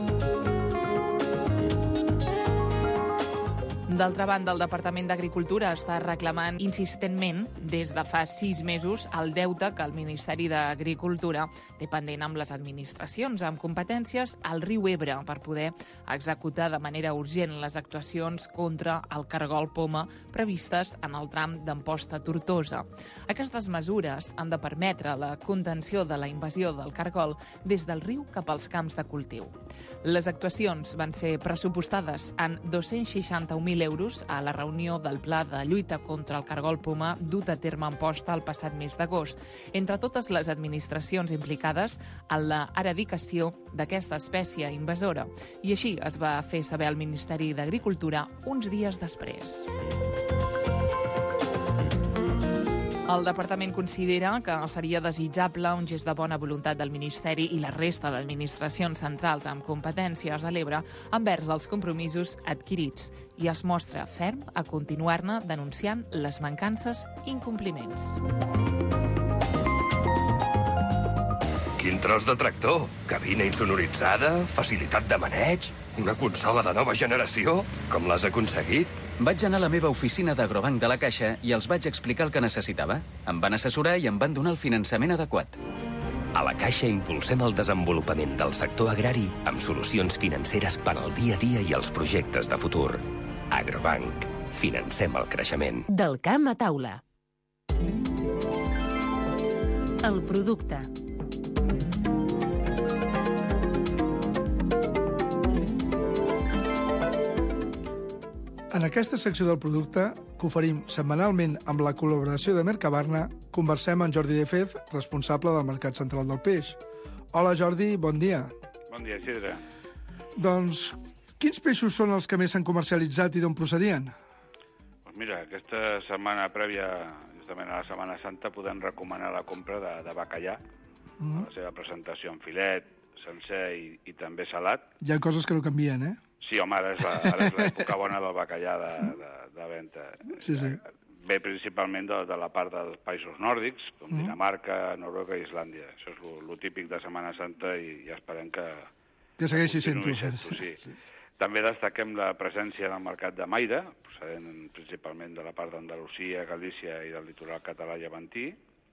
D'altra banda, el Departament d'Agricultura està reclamant insistentment des de fa 6 mesos el deute que el Ministeri d'Agricultura té pendent amb les administracions amb competències al riu Ebre per poder executar de manera urgent les actuacions contra el cargol poma previstes en el tram d'Amposta a Tortosa. Aquestes mesures han de permetre la contenció de la invasió del cargol des del riu cap als camps de cultiu. Les actuacions van ser pressupostades en 261.000 euros a la reunió del Pla de lluita contra el cargol poma dut a terme a Amposta el passat mes d'agost, entre totes les administracions implicades en la eradicació d'aquesta espècie invasora. I així es va fer saber al Ministeri d'Agricultura uns dies després. El Departament considera que seria desitjable un gest de bona voluntat del Ministeri i la resta d'administracions centrals amb competències a l'Ebre envers els compromisos adquirits i es mostra ferm a continuar-ne denunciant les mancances i incompliments. Quin tros de tractor! Cabina insonoritzada, facilitat de maneig, una consola de nova generació. Com l'has aconseguit? Vaig anar a la meva oficina d'Agrobanc de la Caixa i els vaig explicar el que necessitava. Em van assessorar i em van donar el finançament adequat. A la Caixa impulsem el desenvolupament del sector agrari amb solucions financeres per al dia a dia i els projectes de futur. Agrobanc. Financem el creixement. Del camp a taula. El producte. En aquesta secció del producte, que oferim setmanalment amb la col·laboració de Mercabarna, conversem amb Jordi De Fez, responsable del Mercat Central del Peix. Hola, Jordi, bon dia. Bon dia, Isidre. Doncs, quins peixos són els que més s'han comercialitzat i d'on procedien? Doncs mira, aquesta setmana prèvia, justament a la Setmana Santa, podem recomanar la compra de bacallà, la seva presentació en filet, sencer i també salat. Hi ha coses que no canvien, eh? Sí, home, ara és l'època bona del bacallà de venda. Sí, sí. ve principalment de la part dels països nòrdics, com Dinamarca, Noruega i Islàndia. Això és lo típic de Setmana Santa i ja esperem que segueixi continuï sent-ho. Sí. També destaquem la presència en el mercat de Maire, procedent principalment de la part d'Andalusia, Galícia i del litoral català llevantí.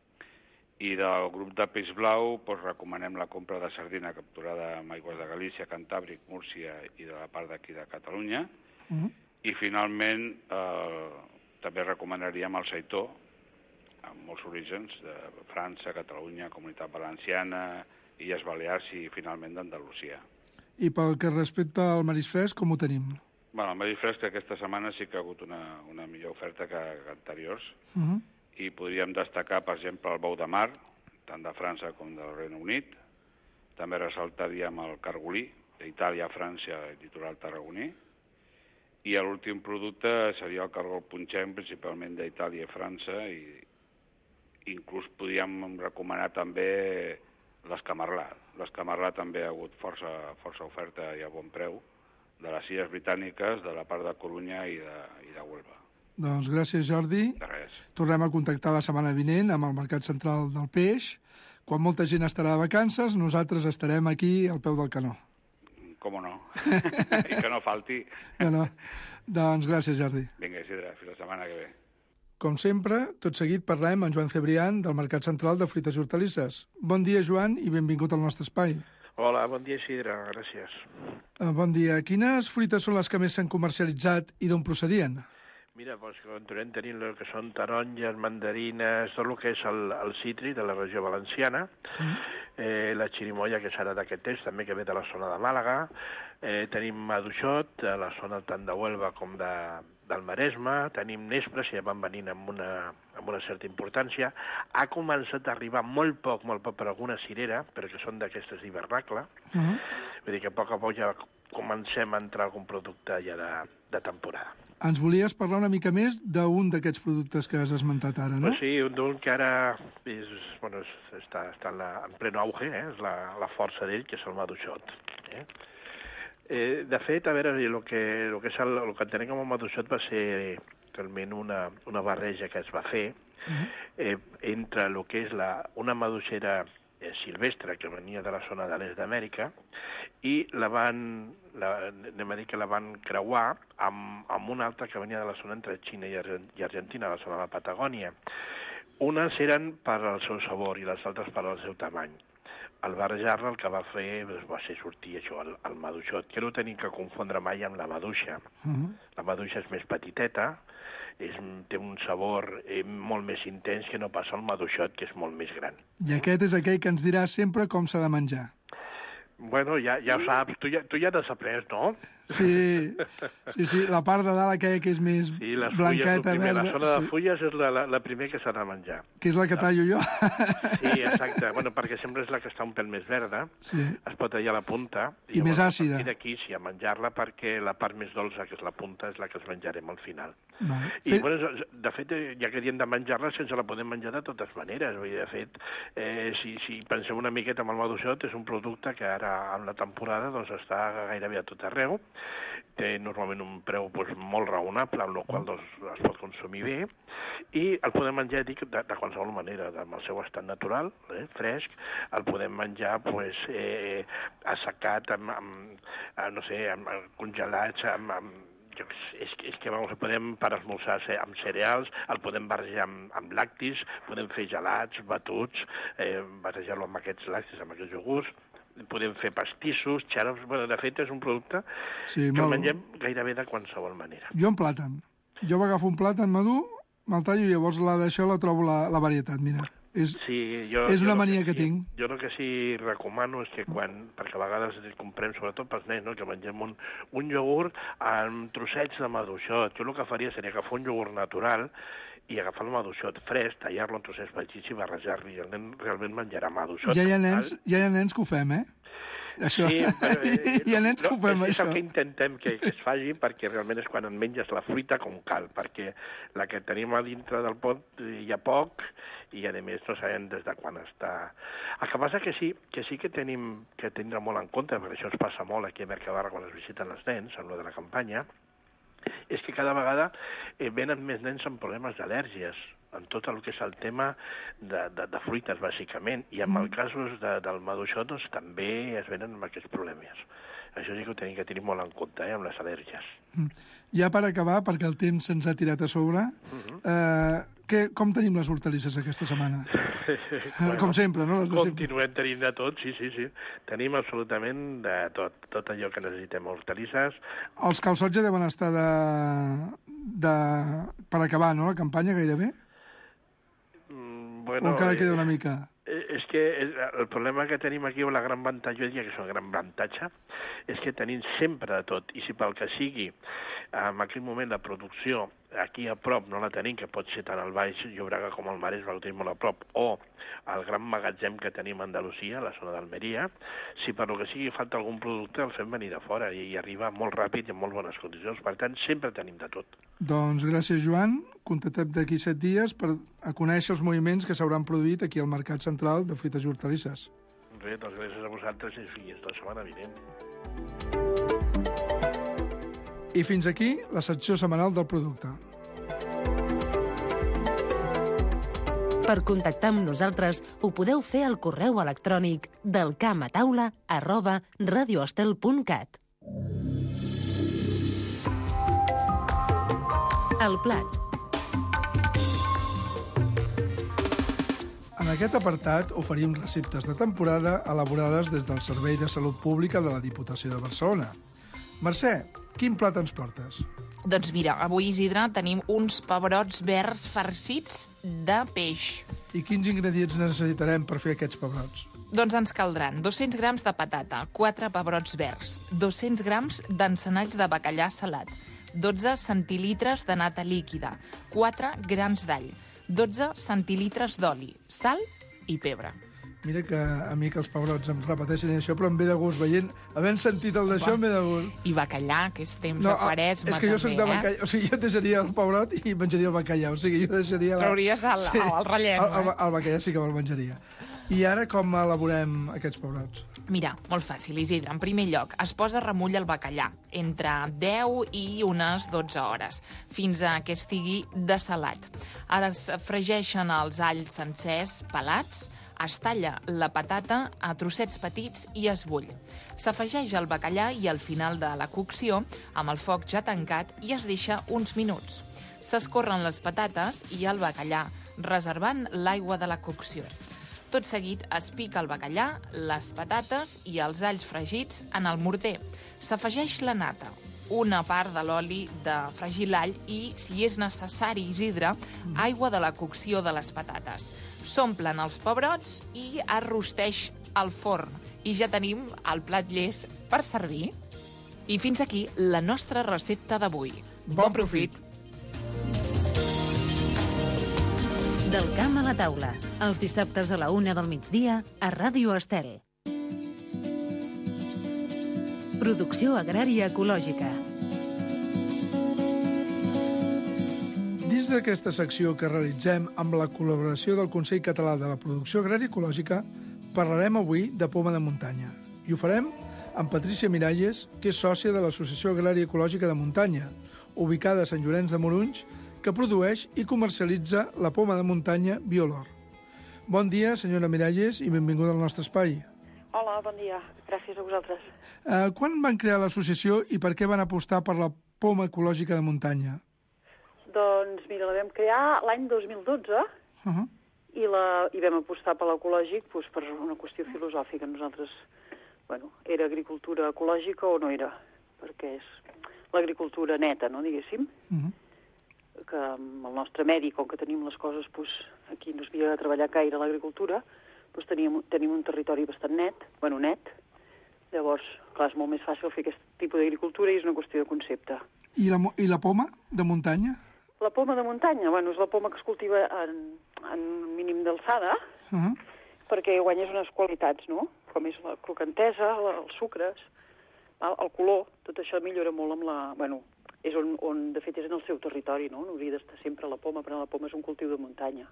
I del grup de peix blau recomanem la compra de sardina capturada amb aigües de Galícia, Cantàbric, Múrcia i de la part d'aquí de Catalunya. I finalment també recomanaríem el seitó, amb molts orígens, de França, Catalunya, Comunitat Valenciana, Illes Balears i finalment d'Andalusia. I pel que respecta al marisc fresc, com ho tenim? Bueno, el marisc fresc aquesta setmana sí que ha hagut una millor oferta que anteriors. I podríem destacar, per exemple, el bou de mar, tant de França com del Regne Unit. També ressaltaríem el cargolí, d'Itàlia, França i litoral tarragoní. I l'últim producte seria el cargol punxent, principalment d'Itàlia i França, i inclús podríem recomanar també l'escamarlà. L'escamarlà també ha hagut força oferta i a bon preu de les Illes Britàniques, de la part de Corunya i de Huelva. Doncs gràcies, Jordi. De res. Tornem a contactar la setmana vinent amb el Mercat Central del Peix. Quan molta gent estarà de vacances, nosaltres estarem aquí al peu del canó. Com no? I que no falti. No. Doncs gràcies, Jordi. Vinga, Isidre, fins la setmana que ve. Com sempre, tot seguit parlem amb Joan Cebrián del Mercat Central de Fruites i Hortalisses. Bon dia, Joan, i benvingut al nostre espai. Hola, bon dia, Isidre, gràcies. Bon dia. Quines fruites són les que més s'han comercialitzat i d'on procedien? Mira, doncs continuem tenint el que són taronges, mandarines, tot el que és el citri de la regió valenciana, la xirimoia, que serà d'aquest temps, també que ve de la zona de Màlaga, tenim maduixot, a la zona tant de Huelva com del Maresme, tenim nespres, que ja van venint amb una certa importància. Ha començat a arribar molt poc per alguna cirera, perquè són d'aquestes d'hivernacle. Vull dir que a poc ja comencem a entrar algun producte ja de temporada. Ens volies parlar una mica més d'un d'aquests productes que has esmentat ara, no? Pues sí, d'un que ara està en pleno auge, és la força d'ell, que és el maduixot. De fet, a veure, el que entenem com a maduixot va ser realment una barreja que es va fer entre el que és una maduixera silvestre que venia de la zona de l'est d'Amèrica i la van creuar amb una altra que venia de la zona entre Xina i Argentina, la zona de la Patagònia. Unes eren per al seu sabor i les altres per al seu tamany. Al barrejar-la el que va fer va ser sortir això, el maduixot, que no tenim que confondre mai amb la maduixa. La maduixa és més petiteta, té un sabor molt més intens que no passa al maduixot, que és molt més gran. I aquest és aquell que ens dirà sempre com s'ha de menjar. Bueno, ja ho saps, tu ja t'has après, no? Sí, la part de dalt aquella que és més blanqueta, verda. La zona de fulles és la primera que s'ha de menjar. Que és la que tallo jo. Sí, exacte, perquè sempre és la que està un pèl més verda, es pot tallar la punta. I més àcida. I d'aquí sí, a menjar-la, perquè la part més dolça, que és la punta, és la que es menjarem al final. I, de fet, ja que diem de menjar-la, sense la podem menjar de totes maneres. De fet, si pensem una miqueta en el maduixot, és un producte que ara, en la temporada, està gairebé a tot arreu. Té normalment un preu molt raonable, amb el qual es pot consumir bé, i el podem menjar, dic, de qualsevol manera, amb el seu estat natural, fresc, el podem menjar assecat, amb congelats, és que podem per esmorzar amb cereals, el podem barrejar amb lactis, podem fer gelats, batuts, barrejar-lo amb aquests lactis, amb aquests iogurts, podem fer pastissos, xarops. De fet, és un producte que el mengem gairebé de qualsevol manera. Jo en plàtan. Jo m'agafo un plàtan madur, me'l tallo i llavors d'això la trobo la varietat, mira. És una mania que tinc. Jo el que sí recomano és que perquè a vegades comprem, sobretot pels nens, que mengem un iogurt amb trossets de maduixot. Jo el que faria seria agafar un iogurt natural i agafar el maduixot fresc, tallar-lo en trossets petits i barrejar-lo, i el nen realment menjarà maduixot. Ja hi ha nens que ho fem, Això. Sí, però hi ha nens que ho fem, és això. el que intentem que es faci, perquè realment és quan en menges la fruita com cal, perquè la que tenim a dintre del pot hi ha poc, i a més no sabem des de quan està. El que passa que sí que tenim que tindre molt en compte, perquè això ens passa molt aquí a Mercabarra quan es visiten els nens, en lo de la campanya, és que cada vegada venen més nens amb problemes d'al·lèrgies, en tot el que és el tema de fruites, bàsicament, i en els casos del maduixot, doncs, també es venen amb aquests problemes. Això sí que ho tenim que tenir molt en compte, amb les al·lèrgies. Ja per acabar, perquè el temps se'ns ha tirat a sobre, com tenim les hortalisses aquesta setmana? Bueno, com sempre, no? Continuem tenint de tot, sí. Tenim absolutament de tot allò que necessitem, hortalisses. Els calçots ja deuen estar per acabar, no?, la campanya, gairebé? Bueno, o encara queda una mica? És que el problema que tenim aquí, o la gran avantatge, jo diria que és un gran avantatge, és que tenim sempre de tot, i si pel que sigui, en aquell moment la producció aquí a prop no la tenim, que pot ser tant al Baix Llobregat com al Maresme, ho tenim molt a prop, o el gran magatzem que tenim a Andalusia, a la zona d'Almeria, si per lo que sigui falta algun producte, el fem venir de fora i arriba molt ràpid i en molt bones condicions. Per tant, sempre tenim de tot. Doncs gràcies, Joan. Contactem d'aquí 7 dies per a conèixer els moviments que s'hauran produït aquí al Mercat Central de Fruites i Hortalisses. Bé, doncs gràcies a vosaltres i fins la setmana vinent. I fins aquí la secció setmanal del producte. Per contactar amb nosaltres ho podeu fer al correu electrònic delcamataula@radioestel.cat. El plat. En aquest apartat oferim receptes de temporada elaborades des del Servei de Salut Pública de la Diputació de Barcelona. Mercè, quin plat ens portes? Doncs mira, avui, Isidre, tenim uns pebrots verds farcits de peix. I quins ingredients necessitarem per fer aquests pebrots? Doncs ens caldran 200 grams de patata, 4 pebrots verds, 200 grams d'encenalls de bacallà salat, 12 centilitres de nata líquida, 4 grans d'all, 12 centilitres d'oli, sal i pebre. Mira que a mi que els pebrots em repeteixen això, però em ve de gust veient. Havent sentit el d'això, em ve de gust. I bacallà, que és temps de Quaresma, és que jo soc de bacallà. O sigui, jo deixaria el pebrot i menjaria el bacallà. O sigui, jo deixaria... Trauries el rellem, el bacallà sí que me'l menjaria. I ara com elaborem aquests pebrots? Mira, molt fàcil, Isidre. En primer lloc, es posa a remull el bacallà, entre 10 i unes 12 hores, fins a que estigui dessalat. Ara es fregeixen els alls sencers pelats, es talla la patata a trossets petits i es bull. S'afegeix el bacallà i al final de la cocció, amb el foc ja tancat, i es deixa uns minuts. S'escorren les patates i el bacallà, reservant l'aigua de la cocció. Tot seguit es pica el bacallà, les patates i els alls fregits en el morter. S'afegeix la nata, una part de l'oli de fregir l'all i, si és necessari, Isidre, aigua de la cocció de les patates. S'omplen els pebrots i es rosteix al forn. I ja tenim el plat llest per servir. I fins aquí la nostra recepta d'avui. Bon profit! Del camp a la taula, els dissabtes a la 1 del migdia a Ràdio Estel. Producció agrària ecològica. Dins d'aquesta secció que realitzem amb la col·laboració del Consell Català de la Producció Agrària Ecològica, parlarem avui de poma de muntanya. I ho farem amb Patrícia Miralles, que és sòcia de l'Associació Agrària Ecològica de Muntanya, ubicada a Sant Llorenç de Morunys, que produeix i comercialitza la poma de muntanya Biolor. Bon dia, senyora Miralles, i benvinguda al nostre espai. Hola, bon dia. Gràcies a vosaltres. Quan van crear l'associació i per què van apostar per la poma ecològica de muntanya? Doncs, mira, la vam crear l'any 2012 i vam apostar per l'ecològic per una qüestió filosòfica. Nosaltres, era agricultura ecològica o no era? Perquè és l'agricultura neta, no, diguéssim? Que amb el nostre medi, com que tenim les coses, aquí no es havia de treballar gaire l'agricultura, tenim un territori bastant net. Llavors, clar, és molt més fàcil fer aquest tipus d'agricultura i és una qüestió de concepte. I la poma de muntanya? La poma de muntanya, és la poma que es cultiva en mínim d'alçada, perquè guanyes unes qualitats, no? Com és la crocantesa, els sucres, el color, tot això millora molt amb la... és on, de fet, és en el seu territori, no? No hauria d'estar sempre a la poma, però la poma és un cultiu de muntanya.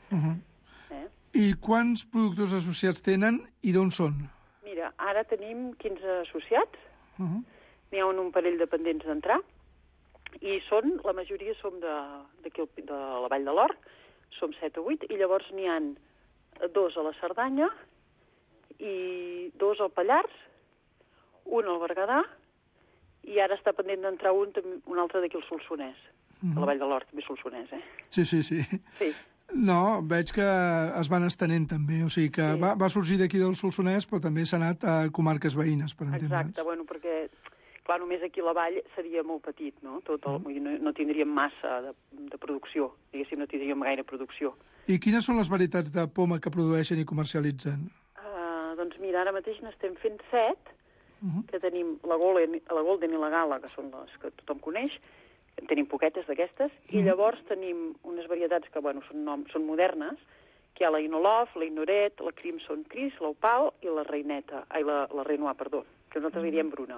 I quants productors associats tenen i d'on són? Mira, ara tenim 15 associats, n'hi ha un parell de pendents d'entrar, I la majoria som de la Vall de l'Hort, som 7 o 8, i llavors n'hi ha 2 a la Cerdanya, i 2 al Pallars, un al Berguedà, i ara està pendent d'entrar un altre d'aquí al Solsonès, a la Vall de l'Hort, també Solsonès, Sí. Sí. No, veig que es van estenent també, o sigui que va sorgir d'aquí del Solsonès, però també s'ha anat a comarques veïnes, per entendre'ns. Exacte, bueno, perquè, clar, només aquí a la vall seria molt petit, no? No tindríem massa de producció, diguéssim, no tindríem gaire producció. I quines són les varietats de poma que produeixen i comercialitzen? Doncs mira, ara mateix n'estem fent 7, que tenim la Golden i la Gala, que són les que tothom coneix, en tenim poquetes d'aquestes, i llavors tenim unes varietats que, bueno, són modernes, que hi ha la Inolof, la Inoret, la Crimson Cris, l'Opal i la Reineta, la Renoir, perdó, que nosaltres li diem Bruna.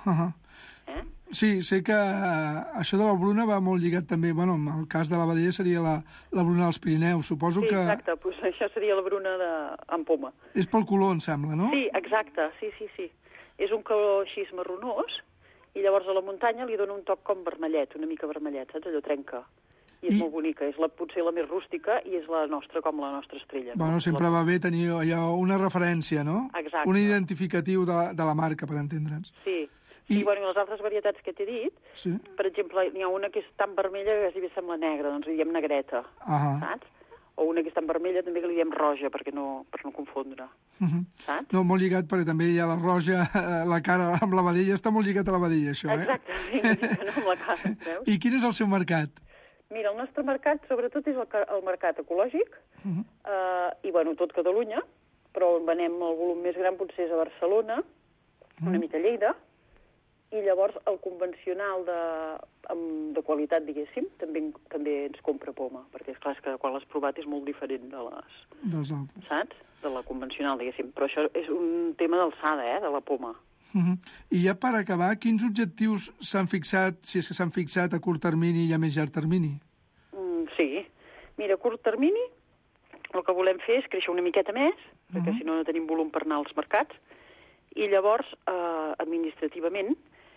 Sí, sé que això de la Bruna va molt lligat també, bueno, en el cas de la Badia seria la Bruna dels Pirineus, suposo que... Sí, exacte, doncs això seria la Bruna amb poma. És pel color, em sembla, no? Sí, exacte, sí. És un color així marronós, i llavors a la muntanya li dona un toc com vermellet, una mica vermellet, saps? Allò trenca. I és molt bonica, és potser la més rústica i és la nostra com la nostra estrella. Bueno, sempre va bé tenir allò, una referència, no? Exacte. Un identificatiu de la marca, per entendre'ns. Sí. I bueno, les altres varietats que t'he dit, per exemple, n'hi ha una que és tan vermella que quasi bé sembla negra, doncs li diem negreta, saps? O una que és tan vermella també que li diem roja, per no confondre. Saps? No, molt lligat, perquè també hi ha la roja, la cara amb la vedella, està molt lligat a la vedella, això, Exacte, sí, no amb la cara, veus? I quin és el seu mercat? Mira, el nostre mercat, sobretot, és el mercat ecològic, i, bueno, tot Catalunya, però on venem el volum més gran potser és a Barcelona, una mica a Lleida, i llavors el convencional de qualitat, diguéssim, també ens compra poma, perquè és clar que quan l'has provat és molt diferent dels altres. Saps? De la convencional, diguéssim. Però això és un tema d'alçada, de la poma. I ja per acabar, quins objectius s'han fixat, si és que s'han fixat a curt termini i a més llarg termini? Sí. Mira, a curt termini el que volem fer és créixer una miqueta més, perquè si no tenim volum per anar als mercats, i llavors, administrativament,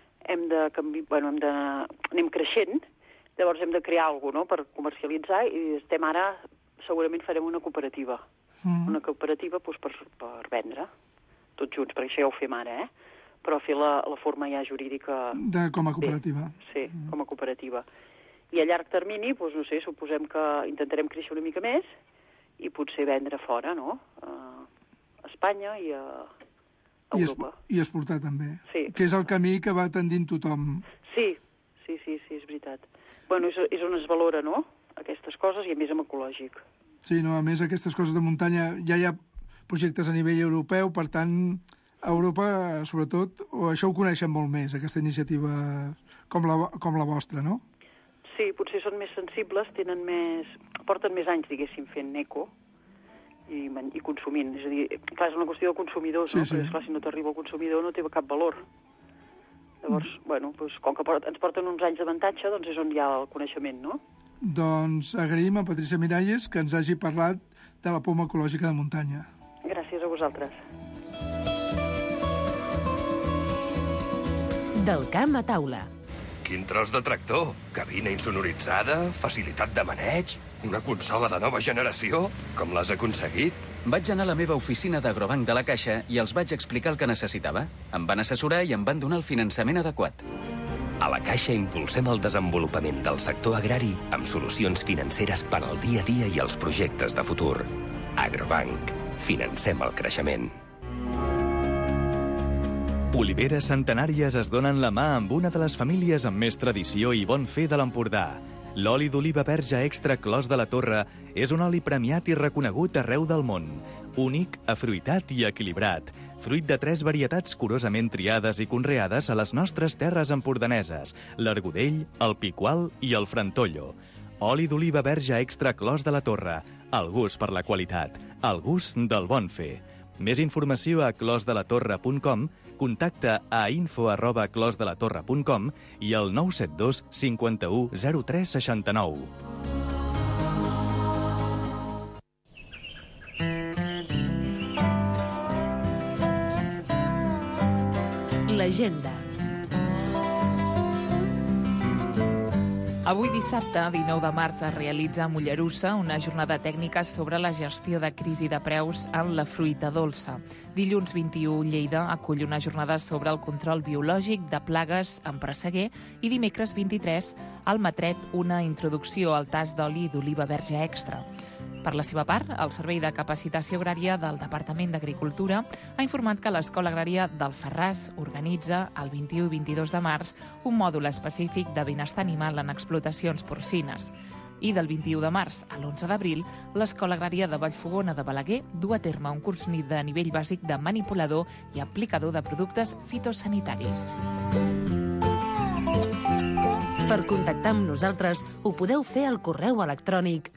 anem creixent, llavors hem de crear alguna cosa, no?, per comercialitzar, i segurament farem una cooperativa. Una cooperativa doncs, per vendre, tots junts, perquè això ja ho fem ara, però fer la forma ja jurídica... Com a cooperativa. Sí, com a cooperativa. I a llarg termini, doncs, no sé, suposem que intentarem créixer una mica més i potser vendre fora, no?, a Espanya i a Europa. I exportar també. Sí. Que és el camí que va tendint tothom. Sí, és veritat. Bueno, és on es valora, no?, aquestes coses, i a més amb ecològic. Sí, no, a més aquestes coses de muntanya ja hi ha projectes a nivell europeu, per tant, a Europa, sobretot, això ho coneixen molt més, aquesta iniciativa com la vostra, no? Sí, potser són més sensibles, porten més anys, diguéssim, fent eco i consumint. És a dir, clar, és una qüestió de consumidors, no? Perquè, esclar, si no t'arriba el consumidor no té cap valor. Llavors, bueno, doncs, com que ens porten uns anys d'avantatge, doncs és on hi ha el coneixement, no? Doncs agraïm a Patricia Miralles que ens hagi parlat de la poma ecològica de muntanya. Gràcies a vosaltres. Del camp a taula. Quin tros de tractor! Cabina insonoritzada, facilitat de maneig, una consola de nova generació. Com l'has aconseguit? Vaig anar a la meva oficina d'Agrobanc de la Caixa i els vaig explicar el que necessitava. Em van assessorar i em van donar el finançament adequat. A la Caixa impulsem el desenvolupament del sector agrari amb solucions financeres per al dia a dia i els projectes de futur. Agrobanc. Financem el creixement. Oliveres centenàries es donen la mà amb una de les famílies amb més tradició i bon fer de l'Empordà. L'oli d'oliva verge extra Clos de la Torre és un oli premiat i reconegut arreu del món. Únic, afruitat i equilibrat. Fruit de 3 varietats curosament triades i conreades a les nostres terres empordaneses, l'Argudell, el Picual i el Frantollo. Oli d'oliva verge extra Clos de la Torre. El gust per la qualitat. El gust del bon fer. Més informació a closdelatorre.com, contacta a info@closdelatorre.com i al 972 51 03 69. L'agenda. Avui dissabte, 19 de març, es realitza a Mollerussa una jornada tècnica sobre la gestió de crisi de preus en la fruita dolça. Dilluns 21, Lleida acull una jornada sobre el control biològic de plagues en presseguer i dimecres 23, al Matret, una introducció al tast d'oli d'oliva verge extra. Per la seva part, el Servei de Capacitació Agrària del Departament d'Agricultura ha informat que l'Escola Agrària d'Alfarràs organitza el 21 i 22 de març un mòdul específic de benestar animal en explotacions porcines. I del 21 de març a l'11 d'abril, l'Escola Agrària de Vallfogona de Balaguer du a terme un curs de nivell bàsic de manipulador i aplicador de productes fitosanitaris. Per contactar amb nosaltres ho podeu fer al correu electrònic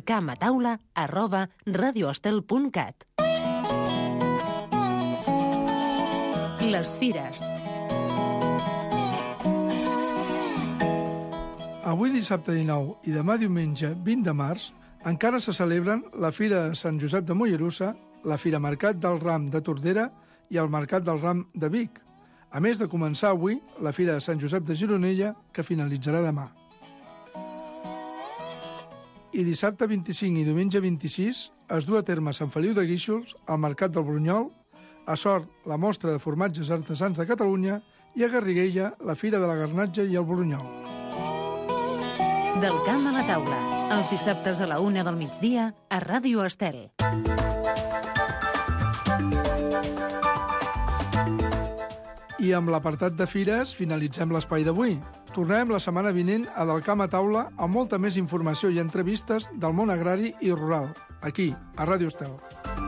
delcamataula@radioestel.cat. Les fires. Avui dissabte 19 i demà diumenge 20 de març encara se celebren la Fira de Sant Josep de Mollerussa, la Fira Mercat del Ram de Tordera i el Mercat del Ram de Vic, a més de començar avui la Fira de Sant Josep de Gironella, que finalitzarà demà. I dissabte 25 i diumenge 26 es du a terme a Sant Feliu de Guíxols, al Mercat del Brunyol, a Sort, la mostra de formatges artesans de Catalunya, i a Garriguella, la Fira de la Garnatxa i el Brunyol. Del camp a la taula, els dissabtes a la 1 del migdia a Ràdio Estel. I amb l'apartat de fires finalitzem l'espai d'avui. Tornarem la setmana vinent a Del camp a taula amb molta més informació i entrevistes del món agrari i rural, aquí, a Ràdio Estel.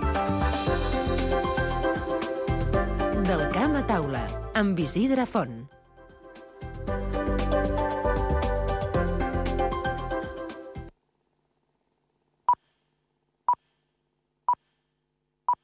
Del camp a taula, amb Isidre Font.